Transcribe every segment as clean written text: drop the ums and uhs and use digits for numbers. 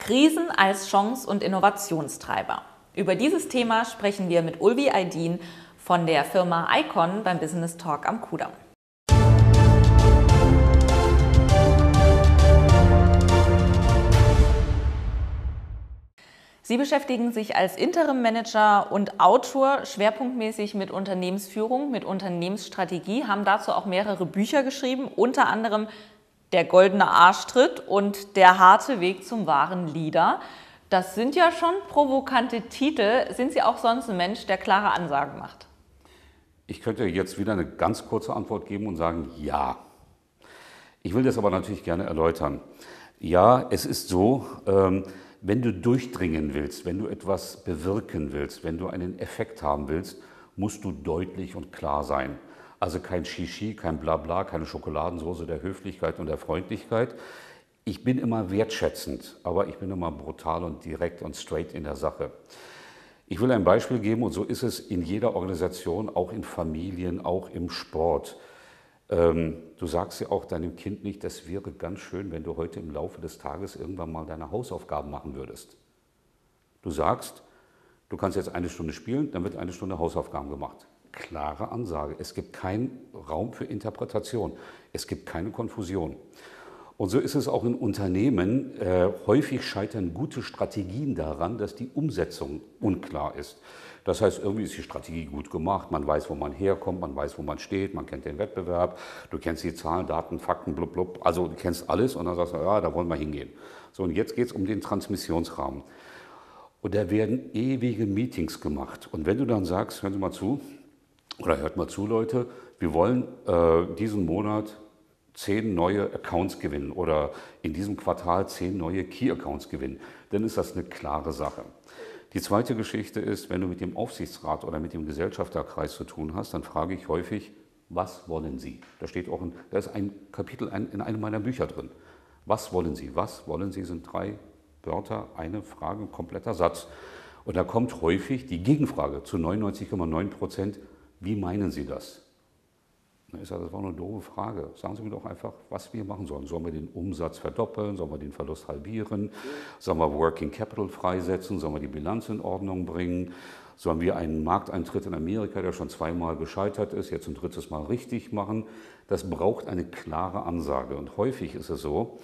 Krisen als Chance und Innovationstreiber. Über dieses Thema sprechen wir mit Ulvi Aydin von der Firma Icon beim Business Talk am Kudamm. Sie beschäftigen sich als Interim-Manager und Autor schwerpunktmäßig mit Unternehmensführung, mit Unternehmensstrategie, haben dazu auch mehrere Bücher geschrieben, unter anderem Der goldene Arschtritt und Der harte Weg zum wahren Leader. Das sind ja schon provokante Titel. Sind Sie auch sonst ein Mensch, der klare Ansagen macht? Ich könnte jetzt wieder eine ganz kurze Antwort geben und sagen, ja. Ich will das aber natürlich gerne erläutern. Ja, es ist so, wenn du durchdringen willst, wenn du etwas bewirken willst, wenn du einen Effekt haben willst, musst du deutlich und klar sein. Also kein Shishi, kein Blabla, keine Schokoladensoße der Höflichkeit und der Freundlichkeit. Ich bin immer wertschätzend, aber ich bin immer brutal und direkt und straight in der Sache. Ich will ein Beispiel geben und so ist es in jeder Organisation, auch in Familien, auch im Sport. Du sagst ja auch deinem Kind nicht, das wäre ganz schön, wenn du heute im Laufe des Tages irgendwann mal deine Hausaufgaben machen würdest. Du sagst, du kannst jetzt 1 Stunde spielen, dann wird 1 Stunde Hausaufgaben gemacht. Klare Ansage. Es gibt keinen Raum für Interpretation. Es gibt keine Konfusion. Und so ist es auch in Unternehmen. Häufig scheitern gute Strategien daran, dass die Umsetzung unklar ist. Das heißt, irgendwie ist die Strategie gut gemacht, man weiß, wo man herkommt, man weiß, wo man steht, man kennt den Wettbewerb, du kennst die Zahlen, Daten, Fakten, blub, blub, also du kennst alles und dann sagst du, ja, da wollen wir hingehen. So, und jetzt geht es um den Transmissionsrahmen. Und da werden ewige Meetings gemacht. Und wenn du dann sagst, hören Sie mal zu, oder hört mal zu, Leute, wir wollen diesen Monat 10 neue Accounts gewinnen oder in diesem Quartal 10 neue Key-Accounts gewinnen, dann ist das eine klare Sache. Die zweite Geschichte ist, wenn du mit dem Aufsichtsrat oder mit dem Gesellschafterkreis zu tun hast, dann frage ich häufig, was wollen Sie? Da steht auch da ist ein Kapitel in einem meiner Bücher drin. Was wollen Sie? Was wollen Sie sind 3 Wörter, eine Frage, ein kompletter Satz. Und da kommt häufig die Gegenfrage zu 99,9%, wie meinen Sie das? Ich sage, das war eine doofe Frage. Sagen Sie mir doch einfach, was wir machen sollen. Sollen wir den Umsatz verdoppeln? Sollen wir den Verlust halbieren? Sollen wir Working Capital freisetzen? Sollen wir die Bilanz in Ordnung bringen? Sollen wir einen Markteintritt in Amerika, der schon 2-mal gescheitert ist, jetzt ein 3. Mal richtig machen? Das braucht eine klare Ansage. Und häufig ist es so,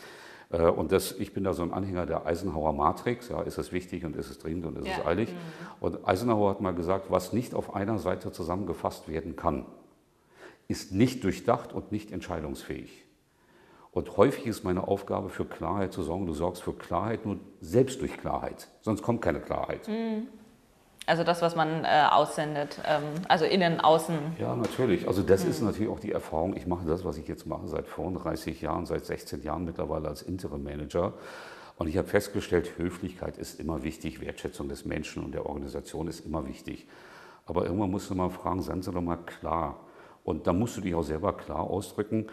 ich bin da so ein Anhänger der Eisenhower Matrix, ja, ist es wichtig und ist es dringend und ist es eilig. Und Eisenhower hat mal gesagt, was nicht auf einer Seite zusammengefasst werden kann, ist nicht durchdacht und nicht entscheidungsfähig. Und häufig ist meine Aufgabe, für Klarheit zu sorgen. Du sorgst für Klarheit nur selbst durch Klarheit, sonst kommt keine Klarheit. Also das, was man aussendet, also innen, außen. Ja, natürlich. Also das ist natürlich auch die Erfahrung. Ich mache das, was ich jetzt mache, seit 35 Jahren, seit 16 Jahren mittlerweile als Interim-Manager. Und ich habe festgestellt, Höflichkeit ist immer wichtig, Wertschätzung des Menschen und der Organisation ist immer wichtig. Aber irgendwann musst du mal fragen, seien Sie doch mal klar. Und da musst du dich auch selber klar ausdrücken.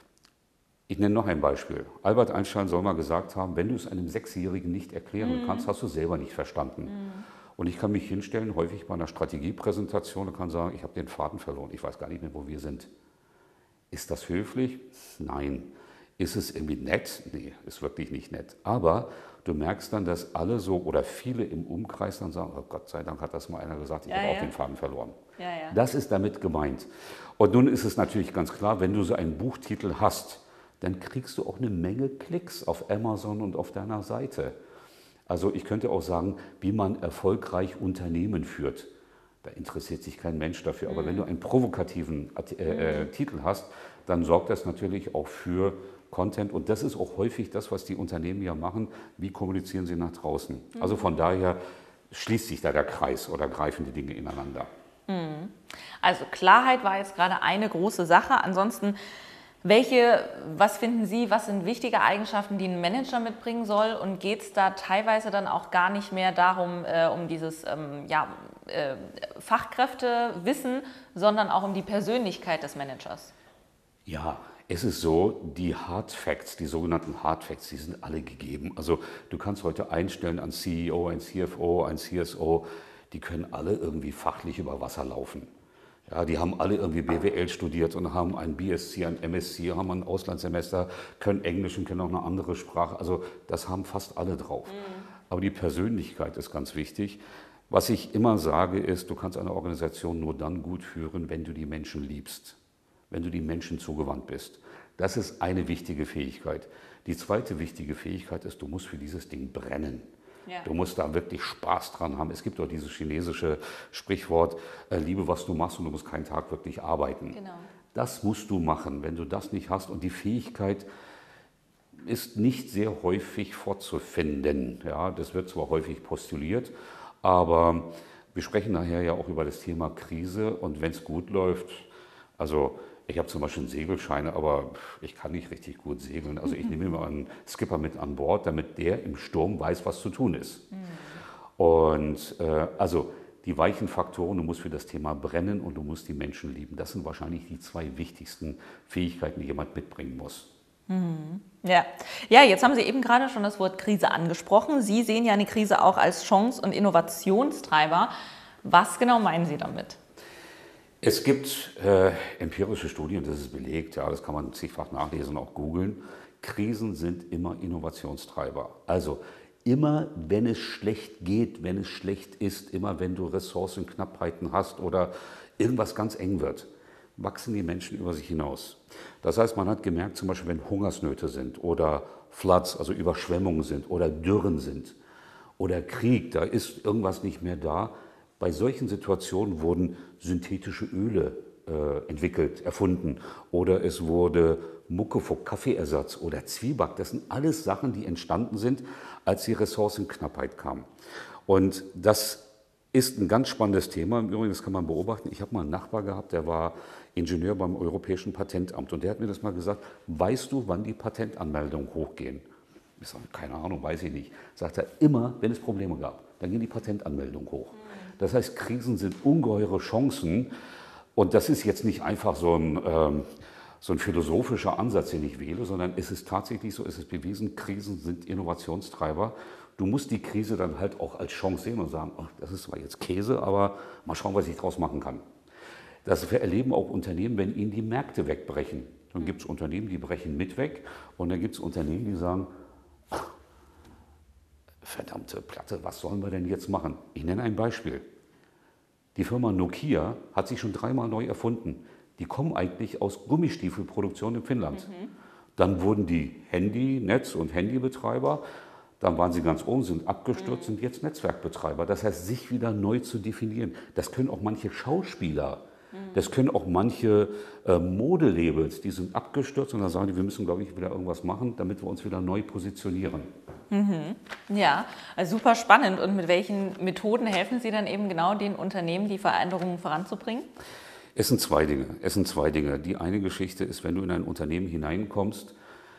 Ich nenne noch ein Beispiel. Albert Einstein soll mal gesagt haben, wenn du es einem 6-Jährigen nicht erklären kannst, hast du es selber nicht verstanden. Und ich kann mich hinstellen, häufig bei einer Strategiepräsentation, und kann sagen, ich habe den Faden verloren, ich weiß gar nicht mehr, wo wir sind. Ist das höflich? Nein. Ist es irgendwie nett? Nee, ist wirklich nicht nett. Aber du merkst dann, dass alle so oder viele im Umkreis dann sagen, oh Gott sei Dank hat das mal einer gesagt, ich habe auch den Faden verloren. Das ist damit gemeint. Und nun ist es natürlich ganz klar, wenn du so einen Buchtitel hast, dann kriegst du auch eine Menge Klicks auf Amazon und auf deiner Seite. Also ich könnte auch sagen, wie man erfolgreich Unternehmen führt. Da interessiert sich kein Mensch dafür. Aber wenn du einen provokativen Titel hast, dann sorgt das natürlich auch für Content. Und das ist auch häufig das, was die Unternehmen ja machen. Wie kommunizieren sie nach draußen? Also von daher schließt sich da der Kreis oder greifen die Dinge ineinander. Also Klarheit war jetzt gerade eine große Sache. Ansonsten, was finden Sie, was sind wichtige Eigenschaften, die ein Manager mitbringen soll? Und geht es da teilweise dann auch gar nicht mehr darum, um dieses Fachkräftewissen, sondern auch um die Persönlichkeit des Managers? Ja, es ist so, die Hard Facts, die sogenannten Hard Facts, die sind alle gegeben. Also du kannst heute einstellen, ein CEO, ein CFO, ein CSO, die können alle irgendwie fachlich über Wasser laufen. Ja, die haben alle irgendwie BWL studiert und haben ein BSc, ein MSc, haben ein Auslandssemester, können Englisch und können auch eine andere Sprache. Also das haben fast alle drauf. Aber die Persönlichkeit ist ganz wichtig. Was ich immer sage ist, du kannst eine Organisation nur dann gut führen, wenn du die Menschen liebst, wenn du die Menschen zugewandt bist. Das ist eine wichtige Fähigkeit. Die zweite wichtige Fähigkeit ist, du musst für dieses Ding brennen. Ja. Du musst da wirklich Spaß dran haben. Es gibt doch dieses chinesische Sprichwort, liebe, was du machst und du musst keinen Tag wirklich arbeiten. Genau. Das musst du machen. Wenn du das nicht hast und die Fähigkeit ist nicht sehr häufig vorzufinden. Ja, das wird zwar häufig postuliert, aber wir sprechen nachher ja auch über das Thema Krise und wenn es gut läuft, also ich habe zum Beispiel einen Segelschein, aber ich kann nicht richtig gut segeln. Also ich nehme immer einen Skipper mit an Bord, damit der im Sturm weiß, was zu tun ist. Und also die weichen Faktoren, du musst für das Thema brennen und du musst die Menschen lieben. Das sind wahrscheinlich die zwei wichtigsten Fähigkeiten, die jemand mitbringen muss. Ja. Ja, jetzt haben Sie eben gerade schon das Wort Krise angesprochen. Sie sehen ja eine Krise auch als Chance und Innovationstreiber. Was genau meinen Sie damit? Es gibt empirische Studien, das ist belegt, ja, das kann man zigfach nachlesen, auch googeln. Krisen sind immer Innovationstreiber. Also immer, wenn es schlecht geht, wenn es schlecht ist, immer wenn du Ressourcenknappheiten hast oder irgendwas ganz eng wird, wachsen die Menschen über sich hinaus. Das heißt, man hat gemerkt, zum Beispiel, wenn Hungersnöte sind oder Floods, also Überschwemmungen sind oder Dürren sind oder Krieg, da ist irgendwas nicht mehr da. Bei solchen Situationen wurden synthetische Öle entwickelt, erfunden oder es wurde Muckefuck, Kaffeeersatz oder Zwieback. Das sind alles Sachen, die entstanden sind, als die Ressourcenknappheit kam. Und das ist ein ganz spannendes Thema. Übrigens kann man beobachten, ich habe mal einen Nachbar gehabt, der war Ingenieur beim Europäischen Patentamt und der hat mir das mal gesagt, weißt du, wann die Patentanmeldungen hochgehen? Ich sage, keine Ahnung, weiß ich nicht. Sagt er, immer, wenn es Probleme gab, dann gehen die Patentanmeldungen hoch. Das heißt, Krisen sind ungeheure Chancen und das ist jetzt nicht einfach so ein philosophischer Ansatz, den ich wähle, sondern es ist tatsächlich so, es ist bewiesen, Krisen sind Innovationstreiber. Du musst die Krise dann halt auch als Chance sehen und sagen, ach, das ist zwar jetzt Käse, aber mal schauen, was ich daraus machen kann. Das erleben auch Unternehmen, wenn ihnen die Märkte wegbrechen. Dann gibt es Unternehmen, die brechen mit weg und dann gibt es Unternehmen, die sagen, ach, verdammte Platte, was sollen wir denn jetzt machen? Ich nenne ein Beispiel. Die Firma Nokia hat sich schon 3-mal neu erfunden. Die kommen eigentlich aus Gummistiefelproduktion in Finnland. Dann wurden die Netz- und Handybetreiber, dann waren sie ganz oben, sind abgestürzt, sind jetzt Netzwerkbetreiber. Das heißt, sich wieder neu zu definieren. Das können auch manche Schauspieler, das können auch manche Modelabels, die sind abgestürzt und dann sagen die, wir müssen, glaube ich, wieder irgendwas machen, damit wir uns wieder neu positionieren. Ja, also super spannend. Und mit welchen Methoden helfen Sie dann eben genau den Unternehmen, die Veränderungen voranzubringen? Es sind zwei Dinge. Die eine Geschichte ist, wenn du in ein Unternehmen hineinkommst,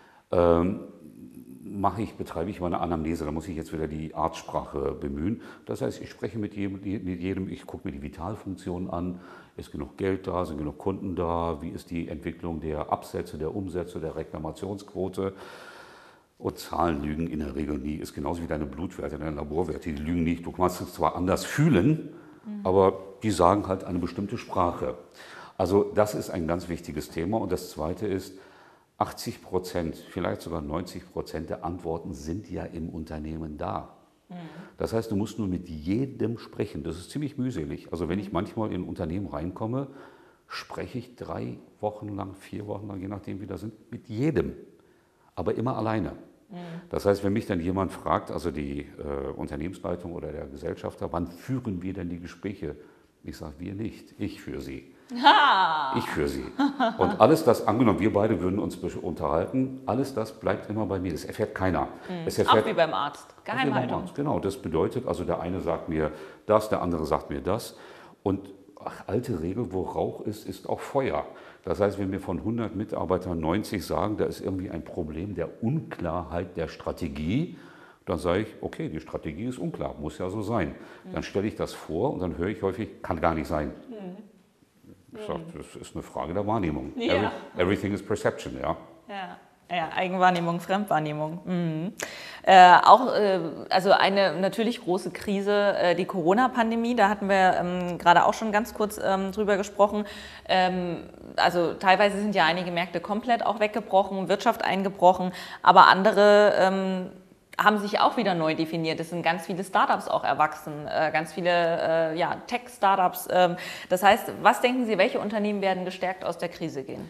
betreibe ich meine Anamnese, da muss ich jetzt wieder die Arztsprache bemühen. Das heißt, ich spreche mit jedem, ich gucke mir die Vitalfunktionen an, ist genug Geld da, sind genug Kunden da, wie ist die Entwicklung der Absätze, der Umsätze, der Reklamationsquote. Und Zahlen lügen in der Regel nie, ist genauso wie deine Blutwerte, deine Laborwerte, die lügen nicht. Du kannst es zwar anders fühlen, aber die sagen halt eine bestimmte Sprache. Also das ist ein ganz wichtiges Thema. Und das Zweite ist, 80%, vielleicht sogar 90% der Antworten sind ja im Unternehmen da. Das heißt, du musst nur mit jedem sprechen. Das ist ziemlich mühselig. Also wenn ich manchmal in ein Unternehmen reinkomme, spreche ich 3 Wochen lang, 4 Wochen lang, je nachdem wie das sind, mit jedem. Aber immer alleine. Das heißt, wenn mich dann jemand fragt, also die Unternehmensleitung oder der Gesellschafter, wann führen wir denn die Gespräche? Ich sage, wir nicht, ich für sie. Ich für sie. Und alles das, angenommen, wir beide würden uns unterhalten, alles das bleibt immer bei mir. Das erfährt keiner. Es erfährt, Auch wie beim Arzt. Geheimhaltung. Genau, das bedeutet, also der eine sagt mir das, der andere sagt mir das. Und alte Regel, wo Rauch ist, ist auch Feuer. Das heißt, wenn mir von 100 Mitarbeitern 90 sagen, da ist irgendwie ein Problem der Unklarheit der Strategie, dann sage ich, okay, die Strategie ist unklar, muss ja so sein. Dann stelle ich das vor und dann höre ich häufig, kann gar nicht sein. Ich sage, das ist eine Frage der Wahrnehmung. Ja. Everything is perception, ja. Ja. Ja, Eigenwahrnehmung, Fremdwahrnehmung. Mhm. Also eine natürlich große Krise, die Corona-Pandemie, da hatten wir gerade auch schon ganz kurz drüber gesprochen. Also teilweise sind ja einige Märkte komplett auch weggebrochen, Wirtschaft eingebrochen, aber andere haben sich auch wieder neu definiert. Es sind ganz viele Startups auch erwachsen, ganz viele Tech-Startups. Das heißt, was denken Sie, welche Unternehmen werden gestärkt aus der Krise gehen?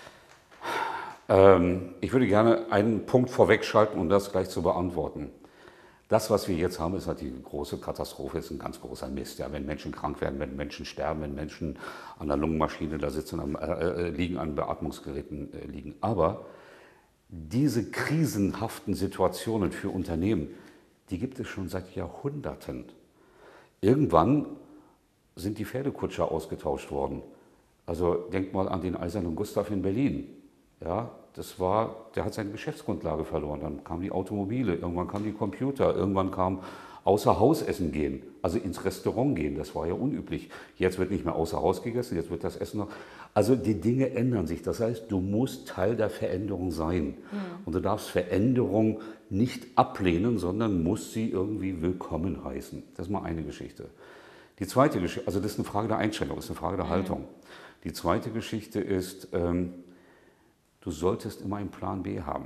Ich würde gerne einen Punkt vorwegschalten, um das gleich zu beantworten. Das, was wir jetzt haben, ist halt die große Katastrophe, ist ein ganz großer Mist. Ja, wenn Menschen krank werden, wenn Menschen sterben, wenn Menschen an der Lungenmaschine da sitzen, liegen, an Beatmungsgeräten liegen. Aber diese krisenhaften Situationen für Unternehmen, die gibt es schon seit Jahrhunderten. Irgendwann sind die Pferdekutscher ausgetauscht worden. Also denkt mal an den Eisernen Gustav in Berlin. Ja, der hat seine Geschäftsgrundlage verloren. Dann kamen die Automobile, irgendwann kamen die Computer, irgendwann kam außer Haus essen gehen, also ins Restaurant gehen. Das war ja unüblich. Jetzt wird nicht mehr außer Haus gegessen, jetzt wird das Essen noch. Also die Dinge ändern sich. Das heißt, du musst Teil der Veränderung sein. Und du darfst Veränderung nicht ablehnen, sondern musst sie irgendwie willkommen heißen. Das ist mal eine Geschichte. Die zweite Geschichte, also das ist eine Frage der Einstellung, das ist eine Frage der Haltung. Die zweite Geschichte ist, du solltest immer einen Plan B haben.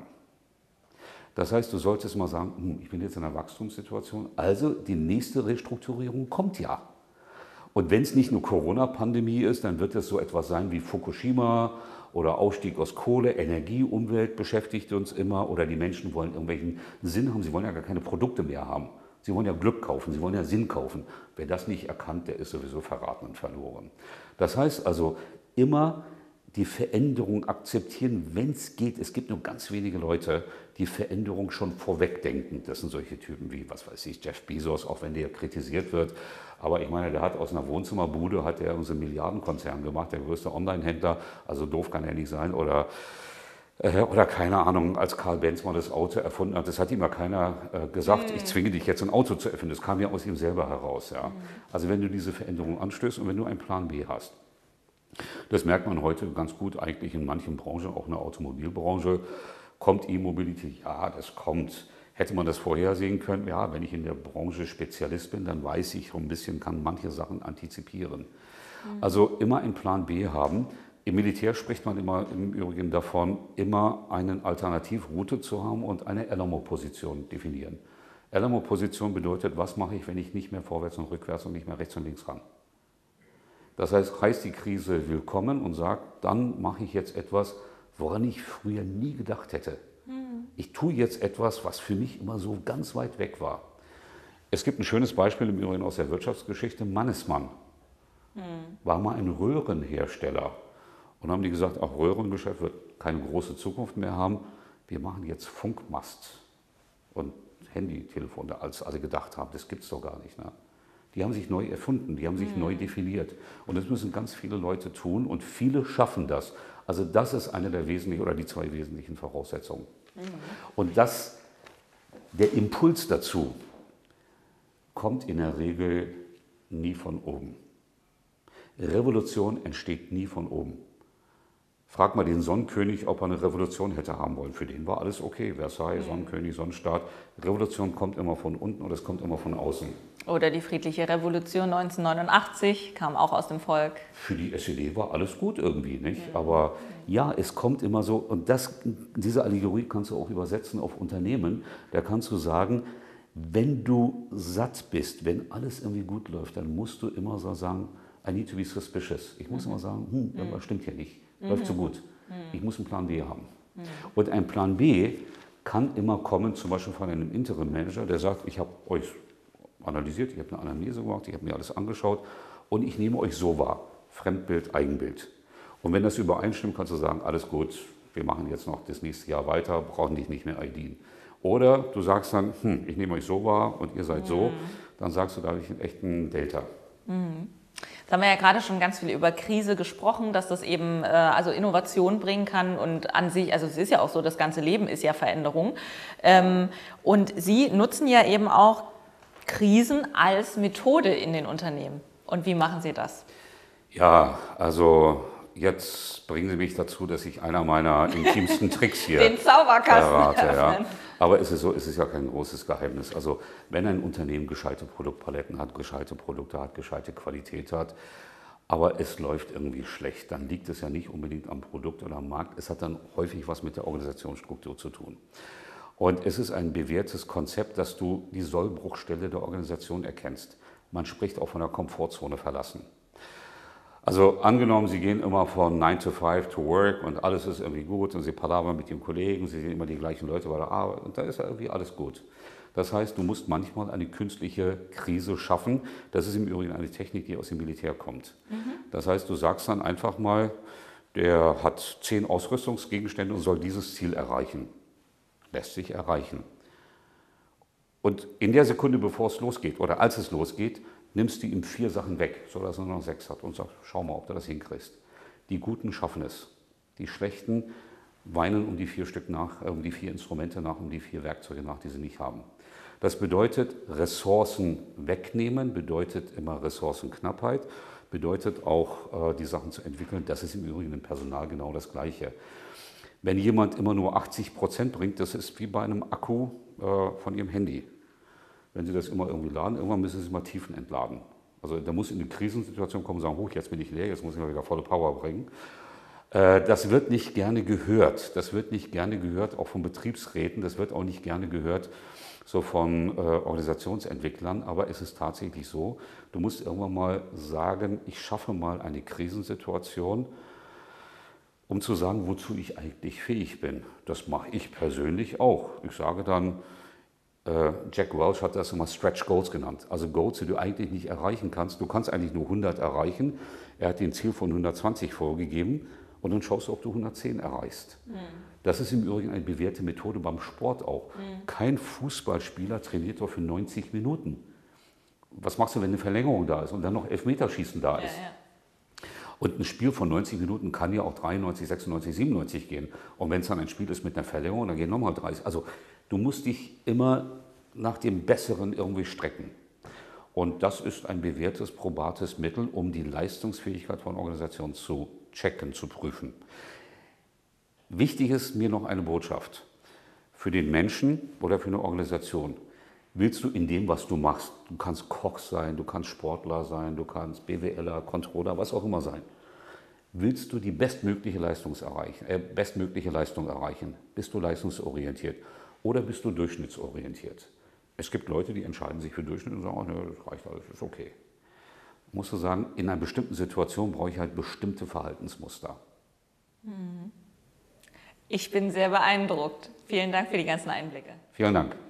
Das heißt, du solltest mal sagen, ich bin jetzt in einer Wachstumssituation, also die nächste Restrukturierung kommt ja. Und wenn es nicht nur Corona-Pandemie ist, dann wird es so etwas sein wie Fukushima oder Ausstieg aus Kohle, Energie, Umwelt beschäftigt uns immer, oder die Menschen wollen irgendwelchen Sinn haben, sie wollen ja gar keine Produkte mehr haben. Sie wollen ja Glück kaufen, sie wollen ja Sinn kaufen. Wer das nicht erkannt, der ist sowieso verraten und verloren. Das heißt also, immer die Veränderung akzeptieren, wenn es geht. Es gibt nur ganz wenige Leute, die Veränderung schon vorwegdenken. Das sind solche Typen wie, was weiß ich, Jeff Bezos, auch wenn der kritisiert wird. Aber ich meine, der hat aus einer Wohnzimmerbude hat er so einen Milliardenkonzern gemacht, der größte Online-Händler. Also doof kann er nicht sein. Oder keine Ahnung, als Karl Benz mal das Auto erfunden hat, das hat ihm ja keiner gesagt, ich zwinge dich jetzt ein Auto zu erfinden. Das kam ja aus ihm selber heraus. Ja. Also wenn du diese Veränderung anstößt und wenn du einen Plan B hast. Das merkt man heute ganz gut eigentlich in manchen Branchen, auch in der Automobilbranche. Kommt E-Mobility? Ja, das kommt. Hätte man das vorhersehen können? Ja, wenn ich in der Branche Spezialist bin, dann weiß ich so ein bisschen, kann manche Sachen antizipieren. Also immer einen Plan B haben. Im Militär spricht man immer im Übrigen davon, immer eine Alternativroute zu haben und eine Alamo-Position definieren. Alamo-Position bedeutet, was mache ich, wenn ich nicht mehr vorwärts und rückwärts und nicht mehr rechts und links kann. Das heißt die Krise willkommen und sagt, dann mache ich jetzt etwas, woran ich früher nie gedacht hätte. Ich tue jetzt etwas, was für mich immer so ganz weit weg war. Es gibt ein schönes Beispiel im Übrigen aus der Wirtschaftsgeschichte. Mannesmann war mal ein Röhrenhersteller. Und haben die gesagt, auch Röhrengeschäft wird keine große Zukunft mehr haben. Wir machen jetzt Funkmast und Handytelefon, als alle gedacht haben, das gibt es doch gar nicht. Ne? Die haben sich neu erfunden, die haben sich neu definiert. Und das müssen ganz viele Leute tun und viele schaffen das. Also das ist eine der wesentlichen oder die zwei wesentlichen Voraussetzungen. Und der Impuls dazu kommt in der Regel nie von oben. Revolution entsteht nie von oben. Frag mal den Sonnenkönig, ob er eine Revolution hätte haben wollen. Für den war alles okay. Versailles, Sonnenkönig, Sonnenstaat. Revolution kommt immer von unten und es kommt immer von außen. Oder die friedliche Revolution 1989 kam auch aus dem Volk. Für die SED war alles gut irgendwie, nicht? Aber ja, es kommt immer so. Und diese Allegorie kannst du auch übersetzen auf Unternehmen. Da kannst du sagen, wenn du satt bist, wenn alles irgendwie gut läuft, dann musst du immer so sagen, I need to be suspicious. Ich muss immer sagen, irgendwas stimmt hier nicht. Läuft so gut. Ich muss einen Plan B haben. Und ein Plan B kann immer kommen, zum Beispiel von einem Interim-Manager, der sagt, ich habe euch analysiert, ich habe eine Analyse gemacht, ich habe mir alles angeschaut und ich nehme euch so wahr. Fremdbild, Eigenbild. Und wenn das übereinstimmt, kannst du sagen, alles gut, wir machen jetzt noch das nächste Jahr weiter, brauchen dich nicht mehr IDen. Oder du sagst dann, ich nehme euch so wahr und ihr seid so, dann sagst du, da habe ich einen echten Delta. Jetzt haben wir ja gerade schon ganz viel über Krise gesprochen, dass das eben also Innovation bringen kann und an sich, also es ist ja auch so, das ganze Leben ist ja Veränderung. Und Sie nutzen ja eben auch Krisen als Methode in den Unternehmen. Und wie machen Sie das? Ja, also jetzt bringen Sie mich dazu, dass ich einer meiner intimsten Tricks hier den Zauberkasten verrate. Ja. öffnen. Aber es ist so, es ist ja kein großes Geheimnis. Also wenn ein Unternehmen gescheite Produktpaletten hat, gescheite Produkte hat, gescheite Qualität hat, aber es läuft irgendwie schlecht, dann liegt es ja nicht unbedingt am Produkt oder am Markt. Es hat dann häufig was mit der Organisationsstruktur zu tun. Und es ist ein bewährtes Konzept, dass du die Sollbruchstelle der Organisation erkennst. Man spricht auch von der Komfortzone verlassen. Also angenommen, Sie gehen immer von 9 to 5 to work und alles ist irgendwie gut und Sie palavern mit den Kollegen, Sie sehen immer die gleichen Leute bei der Arbeit und da ist ja irgendwie alles gut. Das heißt, du musst manchmal eine künstliche Krise schaffen. Das ist im Übrigen eine Technik, die aus dem Militär kommt. Das heißt, du sagst dann einfach mal, der hat 10 Ausrüstungsgegenstände und soll dieses Ziel erreichen. Lässt sich erreichen. Und in der Sekunde, bevor es losgeht oder als es losgeht, nimmst du ihm 4 Sachen weg, sodass er nur noch 6 hat und sagst, schau mal, ob du das hinkriegst. Die Guten schaffen es. Die Schlechten weinen um die 4 Stück nach, um die 4 Instrumente nach, um die 4 Werkzeuge nach, die sie nicht haben. Das bedeutet Ressourcen wegnehmen, bedeutet immer Ressourcenknappheit, bedeutet auch die Sachen zu entwickeln. Das ist im Übrigen im Personal genau das Gleiche. Wenn jemand immer nur 80% bringt, das ist wie bei einem Akku von Ihrem Handy. Wenn Sie das immer irgendwie laden, irgendwann müssen Sie mal Tiefen entladen. Also da muss in eine Krisensituation kommen und sagen, hoch, jetzt bin ich leer, jetzt muss ich mal wieder volle Power bringen. Das wird nicht gerne gehört. Das wird nicht gerne gehört, auch von Betriebsräten. Das wird auch nicht gerne gehört so von Organisationsentwicklern. Aber es ist tatsächlich so, du musst irgendwann mal sagen, ich schaffe mal eine Krisensituation, um zu sagen, wozu ich eigentlich fähig bin. Das mache ich persönlich auch. Ich sage dann, Jack Welch hat das immer Stretch Goals genannt. Also Goals, die du eigentlich nicht erreichen kannst. Du kannst eigentlich nur 100 erreichen. Er hat den Ziel von 120 vorgegeben und dann schaust du, ob du 110 erreichst. Das ist im Übrigen eine bewährte Methode beim Sport auch. Kein Fußballspieler trainiert doch für 90 Minuten. Was machst du, wenn eine Verlängerung da ist und dann noch Elfmeterschießen da ist? Ja. Und ein Spiel von 90 Minuten kann ja auch 93, 96, 97 gehen. Und wenn es dann ein Spiel ist mit einer Verlängerung, dann gehen nochmal 30. Also du musst dich immer nach dem Besseren irgendwie strecken. Und das ist ein bewährtes, probates Mittel, um die Leistungsfähigkeit von Organisationen zu checken, zu prüfen. Wichtig ist mir noch eine Botschaft. Für den Menschen oder für eine Organisation willst du in dem, was du machst, du kannst Koch sein, du kannst Sportler sein, du kannst BWLer, Controller, was auch immer sein. Willst du die bestmögliche Leistung erreichen? Bist du leistungsorientiert oder bist du durchschnittsorientiert? Es gibt Leute, die entscheiden sich für Durchschnitt und sagen, oh, das reicht alles, ist okay. Musst du sagen, in einer bestimmten Situation brauche ich halt bestimmte Verhaltensmuster. Ich bin sehr beeindruckt. Vielen Dank für die ganzen Einblicke. Vielen Dank.